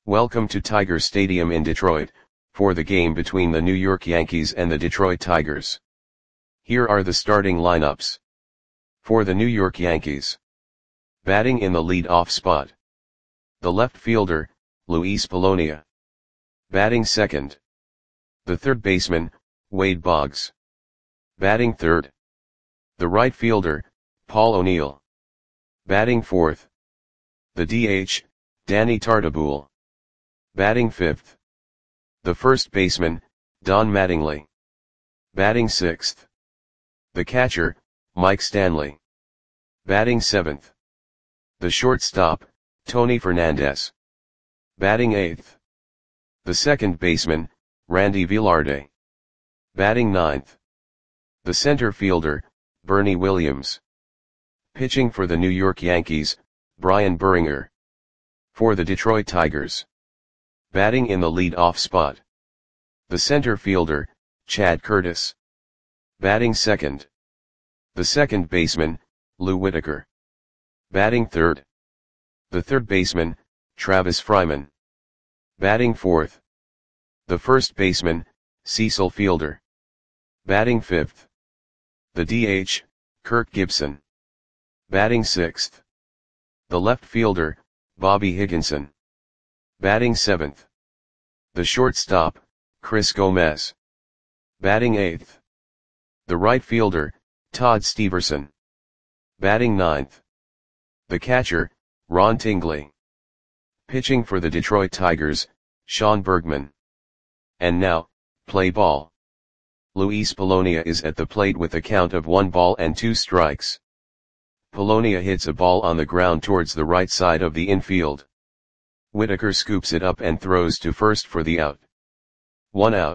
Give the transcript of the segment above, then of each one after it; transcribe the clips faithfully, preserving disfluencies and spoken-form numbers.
Welcome to Tiger Stadium in Detroit, for the game between the New York Yankees and the Detroit Tigers. Here are the starting lineups. For the New York Yankees. Batting in the lead-off spot. The left fielder, Luis Polonia. Batting second. The third baseman, Wade Boggs. Batting third. The right fielder, Paul O'Neill. Batting fourth. The D H, Danny Tartabull. Batting fifth. The first baseman, Don Mattingly. Batting sixth. The catcher, Mike Stanley. Batting seventh. The shortstop, Tony Fernandez. Batting eighth. The second baseman, Randy Velarde. Batting ninth. The center fielder, Bernie Williams. Pitching for the New York Yankees, Brian Buringer. For the Detroit Tigers. Batting in the lead-off spot. The center fielder, Chad Curtis. Batting second. The second baseman, Lou Whitaker. Batting third. The third baseman, Travis Fryman. Batting fourth. The first baseman, Cecil Fielder. Batting fifth. The D H, Kirk Gibson. Batting sixth. The left fielder, Bobby Higginson. Batting seventh. The shortstop, Chris Gomez. Batting eighth. The right fielder, Todd Steverson. Batting ninth. The catcher, Ron Tingley. Pitching for the Detroit Tigers, Sean Bergman. And now, play ball. Luis Polonia is at the plate with a count of one ball and two strikes. Polonia hits a ball on the ground towards the right side of the infield. Whitaker scoops it up and throws to first for the out. One out.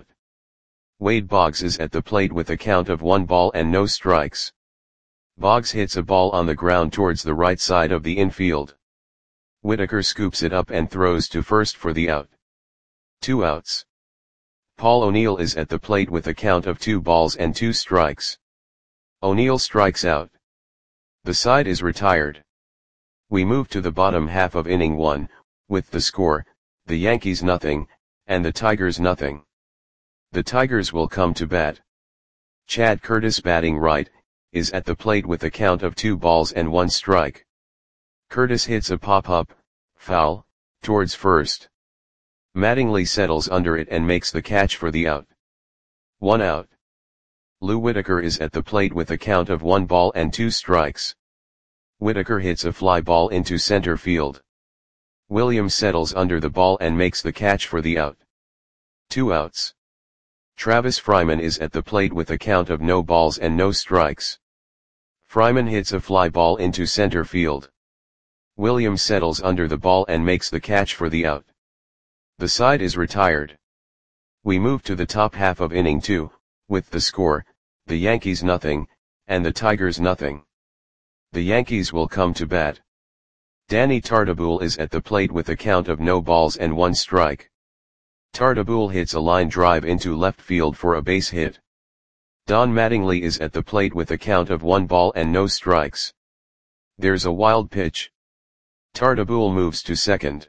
Wade Boggs is at the plate with a count of one ball and no strikes. Boggs hits a ball on the ground towards the right side of the infield. Whitaker scoops it up and throws to first for the out. Two outs. Paul O'Neill is at the plate with a count of two balls and two strikes. O'Neill strikes out. The side is retired. We move to the bottom half of inning one, with the score, the Yankees nothing, and the Tigers nothing. The Tigers will come to bat. Chad Curtis, batting right, is at the plate with a count of two balls and one strike. Curtis hits a pop-up, foul, towards first. Mattingly settles under it and makes the catch for the out. One out. Lou Whitaker is at the plate with a count of one ball and two strikes. Whitaker hits a fly ball into center field. Williams settles under the ball and makes the catch for the out. Two outs. Travis Fryman is at the plate with a count of no balls and no strikes. Fryman hits a fly ball into center field. Williams settles under the ball and makes the catch for the out. The side is retired. We move to the top half of inning two, with the score, the Yankees nothing, and the Tigers nothing. The Yankees will come to bat. Danny Tartabull is at the plate with a count of no balls and one strike. Tartabull hits a line drive into left field for a base hit. Don Mattingly is at the plate with a count of one ball and no strikes. There's a wild pitch. Tartabull moves to second.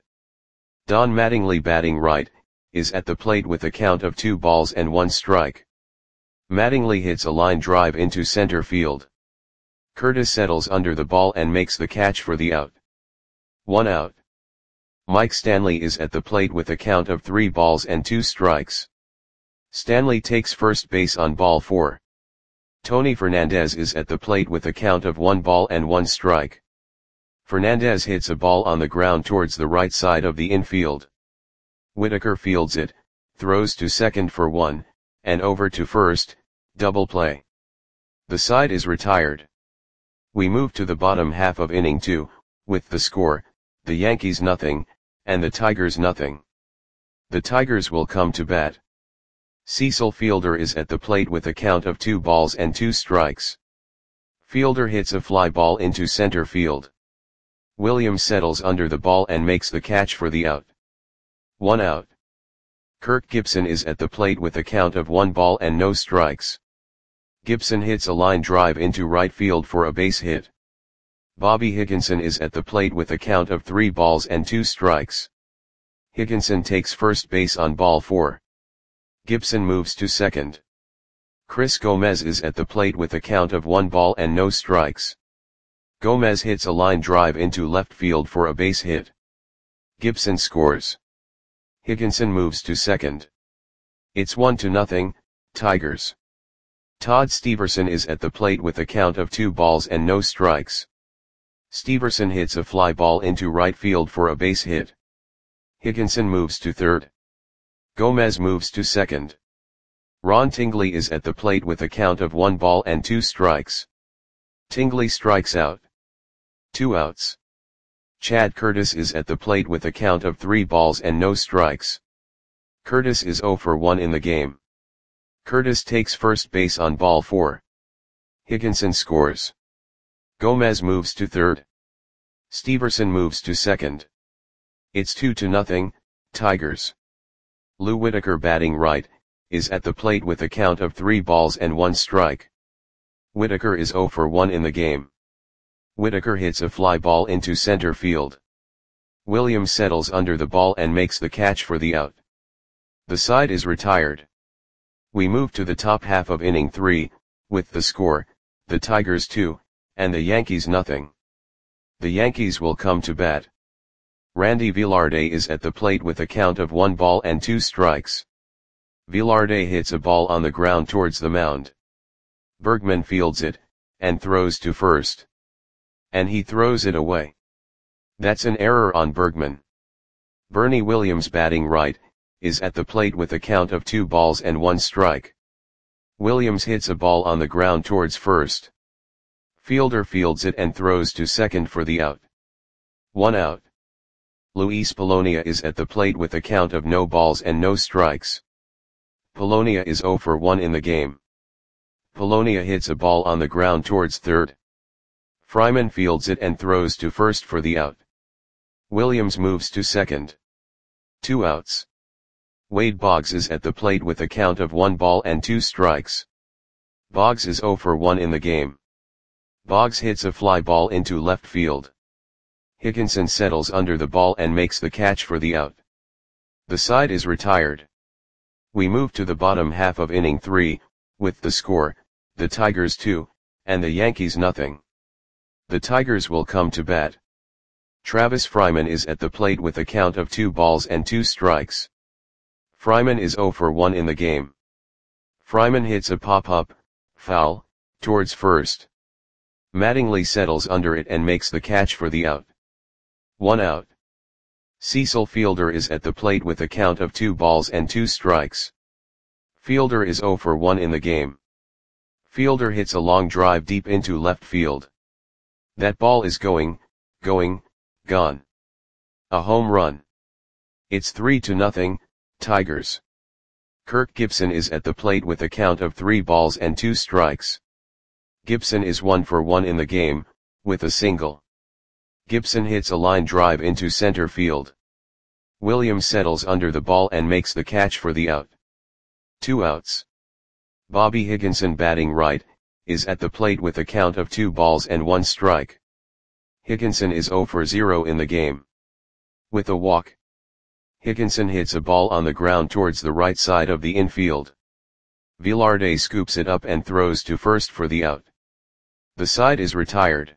Don Mattingly, batting right, is at the plate with a count of two balls and one strike. Mattingly hits a line drive into center field. Curtis settles under the ball and makes the catch for the out. One out. Mike Stanley is at the plate with a count of three balls and two strikes. Stanley takes first base on ball four. Tony Fernandez is at the plate with a count of one ball and one strike. Fernandez hits a ball on the ground towards the right side of the infield. Whitaker fields it, throws to second for one, and over to first, double play. The side is retired. We move to the bottom half of inning two, with the score, the Yankees nothing, and the Tigers nothing. The Tigers will come to bat. Cecil Fielder is at the plate with a count of two balls and two strikes. Fielder hits a fly ball into center field. Williams settles under the ball and makes the catch for the out. One out. Kirk Gibson is at the plate with a count of one ball and no strikes. Gibson hits a line drive into right field for a base hit. Bobby Higginson is at the plate with a count of three balls and two strikes. Higginson takes first base on ball four. Gibson moves to second. Chris Gomez is at the plate with a count of one ball and no strikes. Gomez hits a line drive into left field for a base hit. Gibson scores. Higginson moves to second. It's one to nothing, Tigers. Todd Steverson is at the plate with a count of two balls and no strikes. Steverson hits a fly ball into right field for a base hit. Higginson moves to third. Gomez moves to second. Ron Tingley is at the plate with a count of one ball and two strikes. Tingley strikes out. Two outs. Chad Curtis is at the plate with a count of three balls and no strikes. Curtis is oh for one in the game. Curtis takes first base on ball four. Higginson scores. Gomez moves to third. Steverson moves to second. It's two to nothing, Tigers. Lou Whitaker, batting right, is at the plate with a count of three balls and one strike. Whitaker is oh for one in the game. Whitaker hits a fly ball into center field. Williams settles under the ball and makes the catch for the out. The side is retired. We move to the top half of inning three, with the score, the Tigers two, and the Yankees nothing. The Yankees will come to bat. Randy Velarde is at the plate with a count of one ball and two strikes. Velarde hits a ball on the ground towards the mound. Bergman fields it, and throws to first. And he throws it away. That's an error on Bergman. Bernie Williams, batting right, is at the plate with a count of two balls and one strike. Williams hits a ball on the ground towards first. Fielder fields it and throws to second for the out. One out. Luis Polonia is at the plate with a count of no balls and no strikes. Polonia is oh for one in the game. Polonia hits a ball on the ground towards third. Fryman fields it and throws to first for the out. Williams moves to second. Two outs. Wade Boggs is at the plate with a count of one ball and two strikes. Boggs is oh for one in the game. Boggs hits a fly ball into left field. Higginson settles under the ball and makes the catch for the out. The side is retired. We move to the bottom half of inning three, with the score, the Tigers two, and the Yankees nothing. The Tigers will come to bat. Travis Fryman is at the plate with a count of two balls and two strikes. Fryman is oh for one in the game. Fryman hits a pop-up, foul, towards first. Mattingly settles under it and makes the catch for the out. One out. Cecil Fielder is at the plate with a count of two balls and two strikes. Fielder is oh for one in the game. Fielder hits a long drive deep into left field. That ball is going, going, gone. A home run. It's three to nothing, Tigers. Kirk Gibson is at the plate with a count of three balls and two strikes. Gibson is one for one in the game, with a single. Gibson hits a line drive into center field. Williams settles under the ball and makes the catch for the out. Two outs. Bobby Higginson, batting right, is at the plate with a count of two balls and one strike. Higginson is oh for zero in the game. With a walk. Higginson hits a ball on the ground towards the right side of the infield. Velarde scoops it up and throws to first for the out. The side is retired.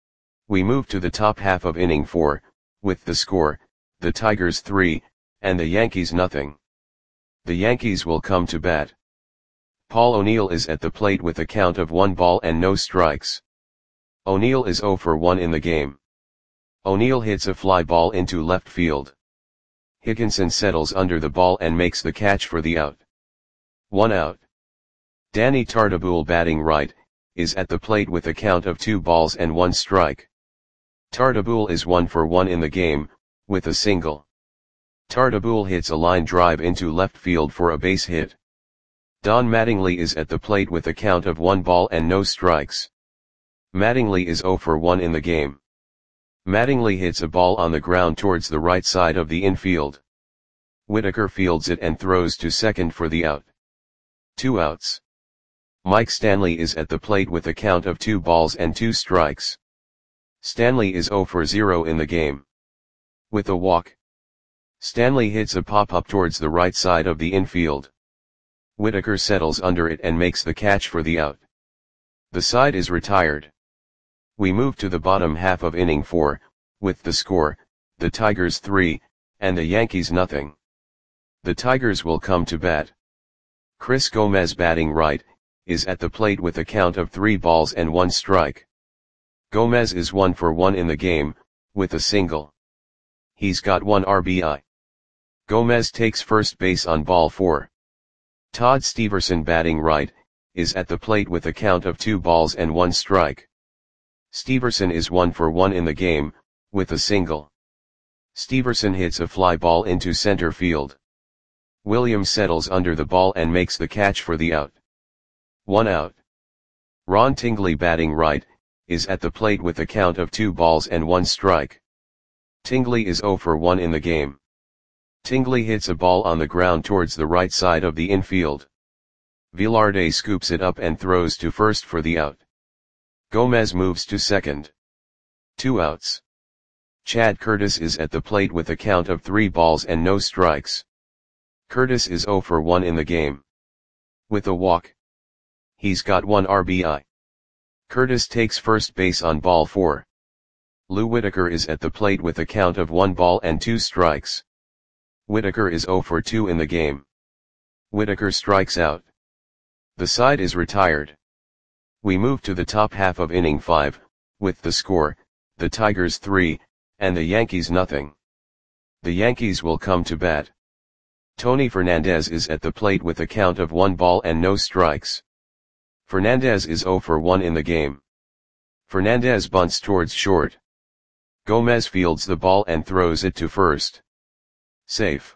We move to the top half of inning four, with the score, the Tigers three, and the Yankees nothing. The Yankees will come to bat. Paul O'Neill is at the plate with a count of one ball and no strikes. O'Neill is oh for one in the game. O'Neill hits a fly ball into left field. Higginson settles under the ball and makes the catch for the out. One out. Danny Tartabull, batting right, is at the plate with a count of two balls and one strike. Tartabull is one for one in the game, with a single. Tartabull hits a line drive into left field for a base hit. Don Mattingly is at the plate with a count of one ball and no strikes. Mattingly is oh for one in the game. Mattingly hits a ball on the ground towards the right side of the infield. Whitaker fields it and throws to second for the out. Two outs. Mike Stanley is at the plate with a count of two balls and two strikes. Stanley is oh for zero in the game. With a walk. Stanley hits a pop-up towards the right side of the infield. Whitaker settles under it and makes the catch for the out. The side is retired. We move to the bottom half of inning four, with the score, the Tigers three, and the Yankees nothing. The Tigers will come to bat. Chris Gomez, batting right, is at the plate with a count of three balls and one strike. Gomez is one for one in the game, with a single. He's got one R B I. Gomez takes first base on ball four. Todd Steverson, batting right, is at the plate with a count of two balls and one strike. Steverson is one for one in the game, with a single. Steverson hits a fly ball into center field. Williams settles under the ball and makes the catch for the out. One out. Ron Tingley, batting right, is at the plate with a count of two balls and one strike. Tingley is zero for one in the game. Tingley hits a ball on the ground towards the right side of the infield. Velarde scoops it up and throws to first for the out. Gomez moves to second. Two outs. Chad Curtis is at the plate with a count of three balls and no strikes. Curtis is zero for one in the game. With a walk. He's got one R B I. Curtis takes first base on ball four. Lou Whitaker is at the plate with a count of one ball and two strikes. Whitaker is zero for two in the game. Whitaker strikes out. The side is retired. We move to the top half of inning five, with the score, the Tigers three, and the Yankees nothing. The Yankees will come to bat. Tony Fernandez is at the plate with a count of one ball and no strikes. Fernandez is zero for one in the game. Fernandez bunts towards short. Gomez fields the ball and throws it to first. Safe.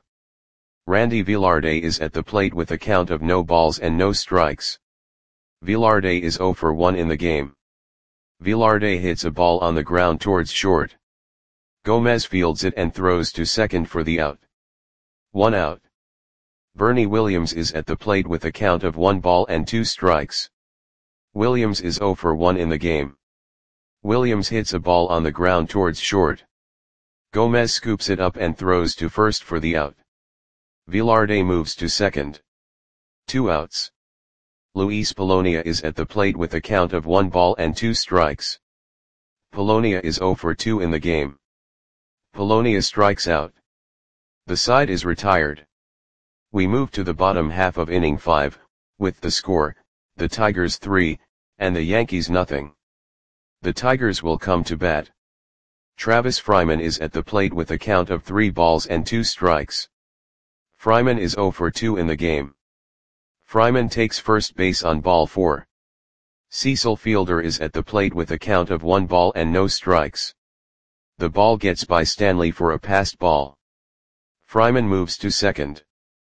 Randy Velarde is at the plate with a count of no balls and no strikes. Velarde is zero for one in the game. Velarde hits a ball on the ground towards short. Gomez fields it and throws to second for the out. One out. Bernie Williams is at the plate with a count of one ball and two strikes. Williams is zero for one in the game. Williams hits a ball on the ground towards short. Gomez scoops it up and throws to first for the out. Velarde moves to second. Two outs. Luis Polonia is at the plate with a count of one ball and two strikes. Polonia is zero for two in the game. Polonia strikes out. The side is retired. We move to the bottom half of inning five, with the score, the Tigers three, and the Yankees nothing. The Tigers will come to bat. Travis Fryman is at the plate with a count of three balls and two strikes. Fryman is zero for two in the game. Fryman takes first base on ball four. Cecil Fielder is at the plate with a count of one ball and no strikes. The ball gets by Stanley for a passed ball. Fryman moves to second.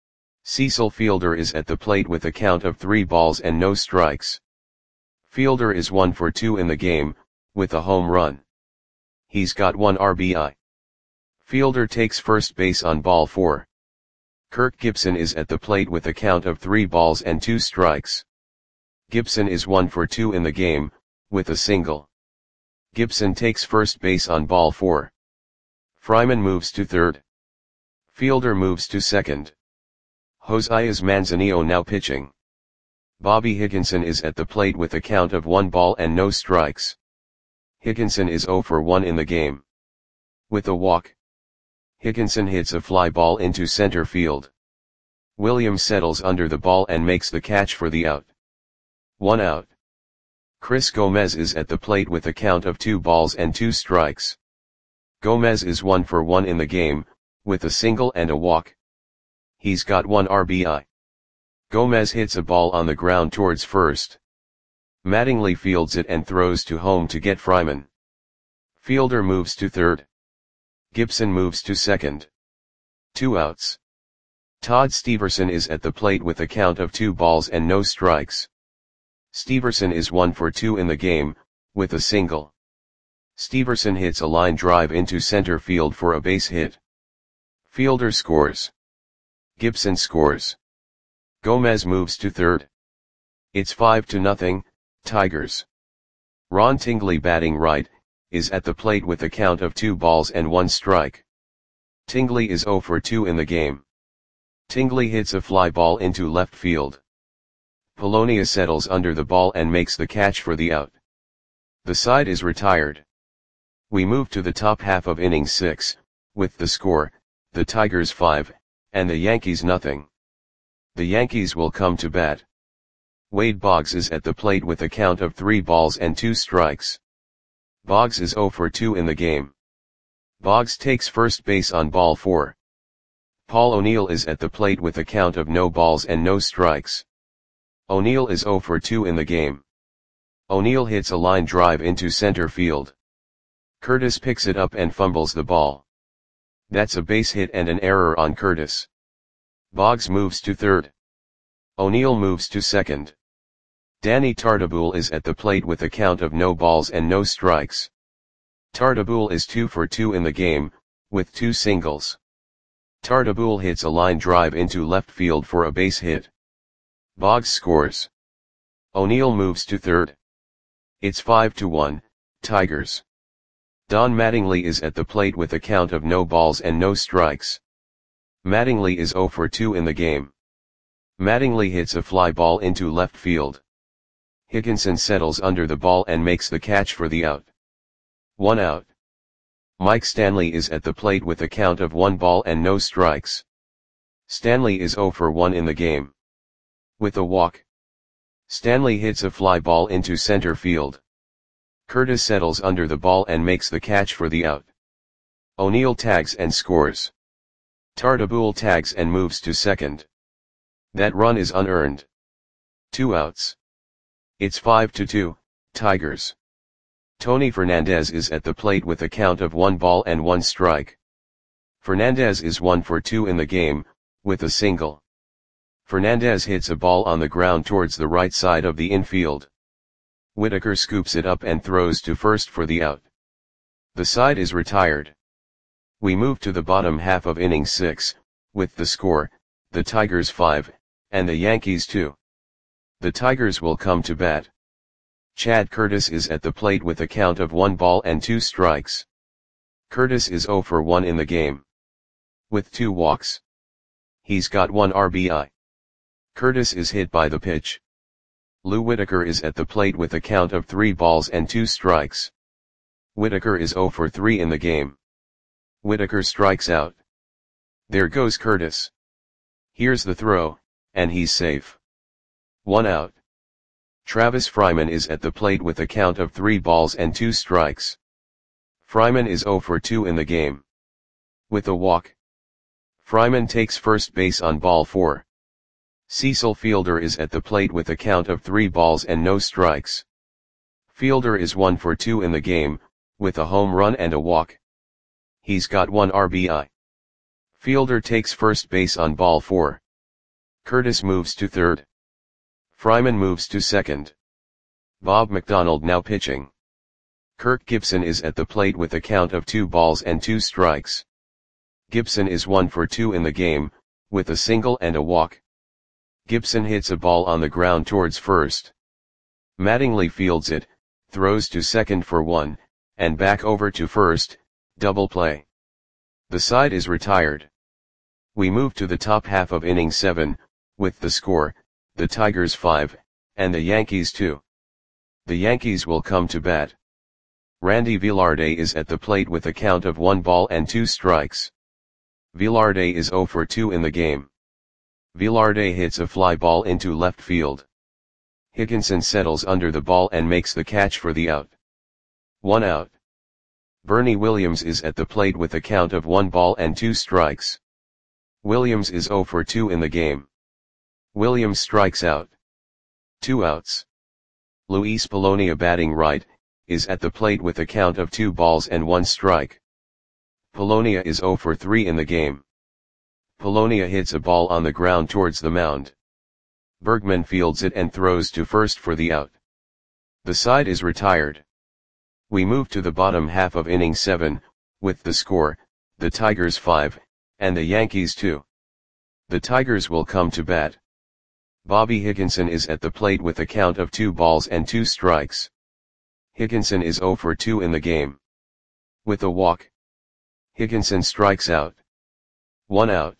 Cecil Fielder is at the plate with a count of three balls and no strikes. Fielder is one for two in the game, with a home run. He's got one R B I. Fielder takes first base on ball four. Kirk Gibson is at the plate with a count of three balls and two strikes. Gibson is one for two in the game, with a single. Gibson takes first base on ball four. Fryman moves to third. Fielder moves to second. Josias Manzanillo now pitching. Bobby Higginson is at the plate with a count of one ball and no strikes. Higginson is zero for one in the game. With a walk. Higginson hits a fly ball into center field. Williams settles under the ball and makes the catch for the out. One out. Chris Gomez is at the plate with a count of two balls and two strikes. Gomez is one for one in the game, with a single and a walk. He's got one R B I. Gomez hits a ball on the ground towards first. Mattingly fields it and throws to home to get Fryman. Fielder moves to third. Gibson moves to second. Two outs. Todd Steverson is at the plate with a count of two balls and no strikes. Steverson is one for two in the game, with a single. Steverson hits a line drive into center field for a base hit. Fielder scores. Gibson scores. Gomez moves to third. It's five to nothing, Tigers. Ron Tingley, batting right, is at the plate with a count of two balls and one strike. Tingley is zero for two in the game. Tingley hits a fly ball into left field. Polonia settles under the ball and makes the catch for the out. The side is retired. We move to the top half of inning six, with the score, the Tigers five, and the Yankees nothing. The Yankees will come to bat. Wade Boggs is at the plate with a count of three balls and two strikes. Boggs is zero for two in the game. Boggs takes first base on ball four. Paul O'Neill is at the plate with a count of no balls and no strikes. O'Neill is zero for two in the game. O'Neill hits a line drive into center field. Curtis picks it up and fumbles the ball. That's a base hit and an error on Curtis. Boggs moves to third. O'Neill moves to second. Danny Tartabull is at the plate with a count of no balls and no strikes. Tartabull is two for two in the game, with two singles. Tartabull hits a line drive into left field for a base hit. Boggs scores. O'Neill moves to third. It's five to one, Tigers. Don Mattingly is at the plate with a count of no balls and no strikes. Mattingly is zero for two in the game. Mattingly hits a fly ball into left field. Higginson settles under the ball and makes the catch for the out. One out. Mike Stanley is at the plate with a count of one ball and no strikes. Stanley is zero for one in the game. With a walk. Stanley hits a fly ball into center field. Curtis settles under the ball and makes the catch for the out. O'Neill tags and scores. Tartabull tags and moves to second. That run is unearned. Two outs. It's five to two, Tigers. Tony Fernandez is at the plate with a count of one ball and one strike. Fernandez is one for two in the game, with a single. Fernandez hits a ball on the ground towards the right side of the infield. Whitaker scoops it up and throws to first for the out. The side is retired. We move to the bottom half of inning six, with the score, the Tigers five, and the Yankees two. The Tigers will come to bat. Chad Curtis is at the plate with a count of one ball and two strikes. Curtis is zero for one in the game. With two walks. He's got one R B I. Curtis is hit by the pitch. Lou Whitaker is at the plate with a count of three balls and two strikes. Whitaker is zero for three in the game. Whitaker strikes out. There goes Curtis. Here's the throw, and he's safe. One out. Travis Fryman is at the plate with a count of three balls and two strikes. Fryman is zero for two in the game. With a walk. Fryman takes first base on ball four. Cecil Fielder is at the plate with a count of three balls and no strikes. Fielder is one for two in the game, with a home run and a walk. He's got one R B I. Fielder takes first base on ball four. Curtis moves to third. Fryman moves to second. Bob McDonald now pitching. Kirk Gibson is at the plate with a count of two balls and two strikes. Gibson is one for two in the game, with a single and a walk. Gibson hits a ball on the ground towards first. Mattingly fields it, throws to second for one, and back over to first, double play. The side is retired. We move to the top half of inning seven, with the score, the Tigers five, and the Yankees two. The Yankees will come to bat. Randy Velarde is at the plate with a count of one ball and two strikes. Velarde is zero for two in the game. Velarde hits a fly ball into left field. Higginson settles under the ball and makes the catch for the out. One out. Bernie Williams is at the plate with a count of one ball and two strikes. Williams is zero for two in the game. Williams strikes out. Two outs. Luis Polonia batting right, is at the plate with a count of two balls and one strike. Polonia is zero for three in the game. Polonia hits a ball on the ground towards the mound. Bergman fields it and throws to first for the out. The side is retired. We move to the bottom half of inning seven, with the score, the Tigers five, and the Yankees two. The Tigers will come to bat. Bobby Higginson is at the plate with a count of two balls and two strikes. Higginson is zero for two in the game. With a walk. Higginson strikes out. One out.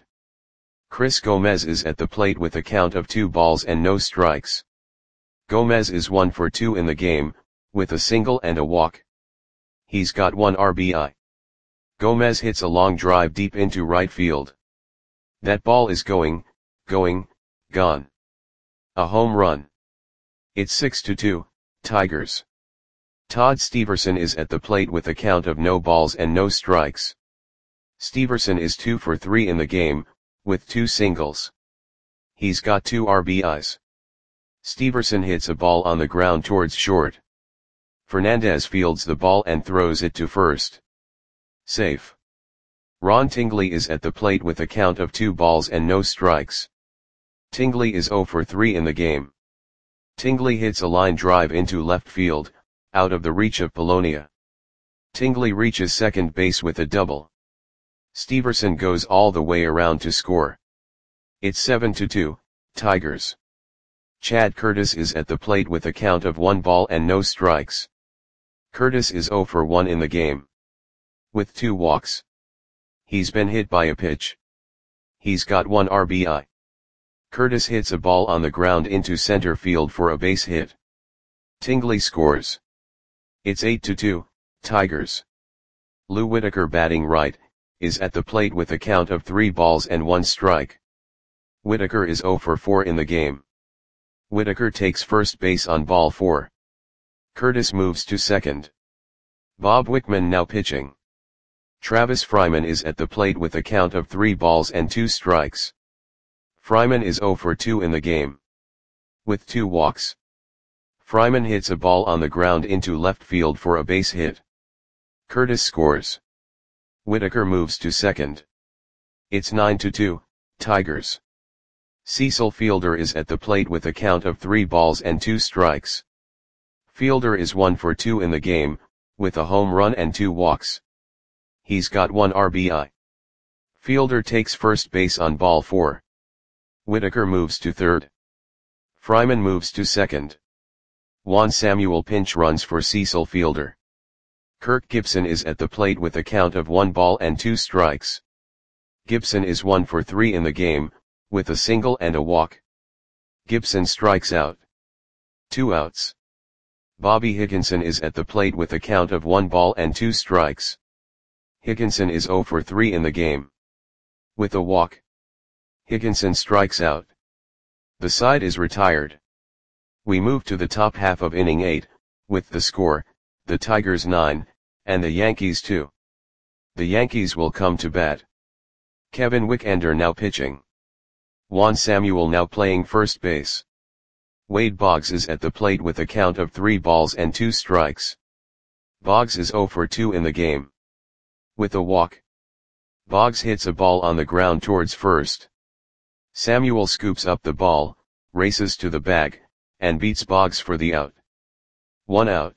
Chris Gomez is at the plate with a count of two balls and no strikes. Gomez is one for two in the game, with a single and a walk. He's got one R B I. Gomez hits a long drive deep into right field. That ball is going, going, gone. A home run. It's six to two, Tigers. Todd Steverson is at the plate with a count of no balls and no strikes. Steverson is two for three in the game, with two singles. He's got two R B Is. Steverson hits a ball on the ground towards short. Fernandez fields the ball and throws it to first. Safe. Ron Tingley is at the plate with a count of two balls and no strikes. Tingley is zero for three in the game. Tingley hits a line drive into left field, out of the reach of Polonia. Tingley reaches second base with a double. Steverson goes all the way around to score. It's seven to two, Tigers. Chad Curtis is at the plate with a count of one ball and no strikes. Curtis is zero for one in the game. With two walks. He's been hit by a pitch. He's got one R B I. Curtis hits a ball on the ground into center field for a base hit. Tingley scores. It's eight to two, Tigers. Lou Whitaker, batting right, is at the plate with a count of three balls and one strike. Whitaker is zero for four in the game. Whitaker takes first base on ball four. Curtis moves to second. Bob Wickman now pitching. Travis Fryman is at the plate with a count of three balls and two strikes. Fryman is zero for two in the game. With two walks. Fryman hits a ball on the ground into left field for a base hit. Curtis scores. Whitaker moves to second. It's nine to two, Tigers. Cecil Fielder is at the plate with a count of three balls and two strikes. Fielder is one for two in the game, with a home run and two walks. He's got one R B I. Fielder takes first base on ball four. Whitaker moves to third. Fryman moves to second. Juan Samuel pinch runs for Cecil Fielder. Kirk Gibson is at the plate with a count of one ball and two strikes. Gibson is one for three in the game, with a single and a walk. Gibson strikes out. Two outs. Bobby Higginson is at the plate with a count of one ball and two strikes. Higginson is zero for three in the game. With a walk. Higginson strikes out. The side is retired. We move to the top half of inning eight, with the score, the Tigers nine, and the Yankees two. The Yankees will come to bat. Kevin Wickender now pitching. Juan Samuel now playing first base. Wade Boggs is at the plate with a count of three balls and two strikes. Boggs is zero for two in the game. With a walk. Boggs hits a ball on the ground towards first. Samuel scoops up the ball, races to the bag, and beats Boggs for the out. One out.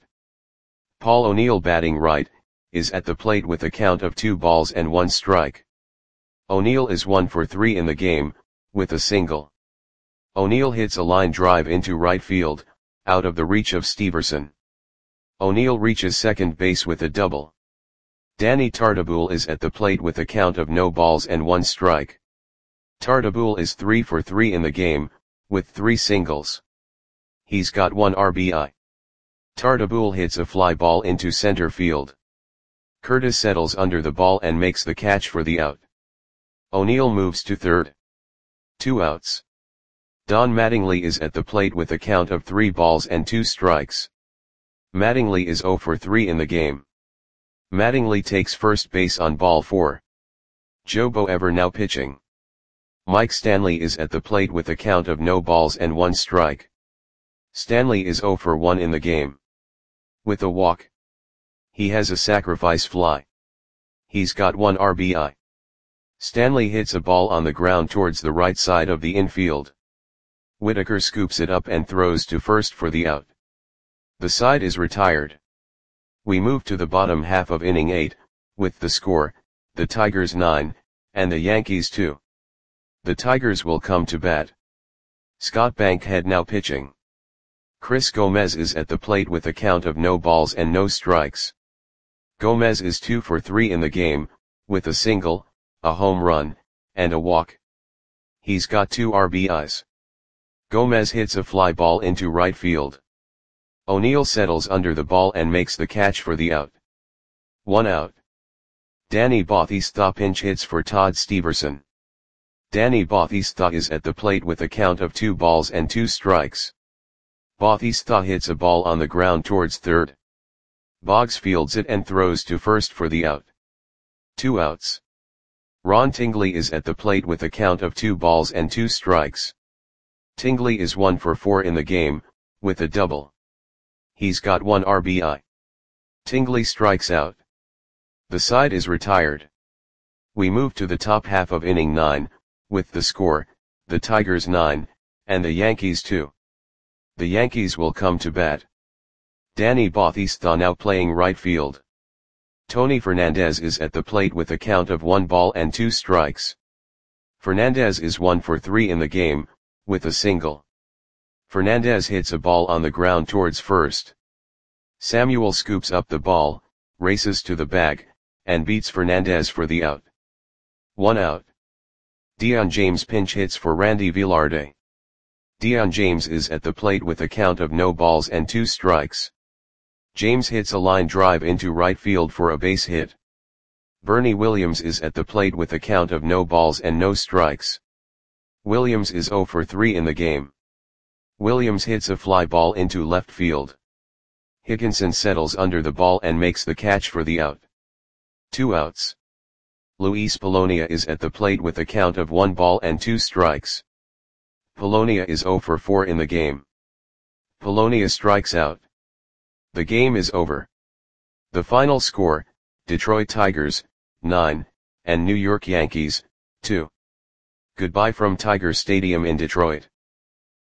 Paul O'Neill, batting right, is at the plate with a count of two balls and one strike. O'Neill is one for three in the game, with a single. O'Neill hits a line drive into right field, out of the reach of Steverson. O'Neill reaches second base with a double. Danny Tartabull is at the plate with a count of no balls and one strike. Tartabull is three for three in the game, with three singles. He's got one R B I. Tartabull hits a fly ball into center field. Curtis settles under the ball and makes the catch for the out. O'Neill moves to third. Two outs. Don Mattingly is at the plate with a count of three balls and two strikes. Mattingly is zero for three in the game. Mattingly takes first base on ball four. Joe Boever now pitching. Mike Stanley is at the plate with a count of no balls and one strike. Stanley is zero for one in the game. With a walk. He has a sacrifice fly. He's got one R B I. Stanley hits a ball on the ground towards the right side of the infield. Whitaker scoops it up and throws to first for the out. The side is retired. We move to the bottom half of inning eight, with the score, the Tigers nine, and the Yankees two. The Tigers will come to bat. Scott Bankhead now pitching. Chris Gomez is at the plate with a count of no balls and no strikes. Gomez is two for three in the game, with a single, a home run, and a walk. He's got two R B Is. Gomez hits a fly ball into right field. O'Neill settles under the ball and makes the catch for the out. One out. Danny Bautista pinch hits for Todd Steverson. Danny Bautista is at the plate with a count of two balls and two strikes. Bautista hits a ball on the ground towards third. Boggs fields it and throws to first for the out. Two outs. Ron Tingley is at the plate with a count of two balls and two strikes. Tingley is one for four in the game, with a double. He's got one R B I. Tingley strikes out. The side is retired. We move to the top half of inning nine, with the score, the Tigers nine, and the Yankees two. The Yankees will come to bat. Danny Bautista now playing right field. Tony Fernandez is at the plate with a count of one ball and two strikes. Fernandez is one for three in the game, with a single. Fernandez hits a ball on the ground towards first. Samuel scoops up the ball, races to the bag, and beats Fernandez for the out. One out. Dion James pinch hits for Randy Velarde. Dion James is at the plate with a count of no balls and two strikes. James hits a line drive into right field for a base hit. Bernie Williams is at the plate with a count of no balls and no strikes. Williams is zero for three in the game. Williams hits a fly ball into left field. Higginson settles under the ball and makes the catch for the out. Two outs. Luis Polonia is at the plate with a count of one ball and two strikes. Polonia is zero for four in the game. Polonia strikes out. The game is over. The final score, Detroit Tigers, nine, and New York Yankees, two. Goodbye from Tiger Stadium in Detroit.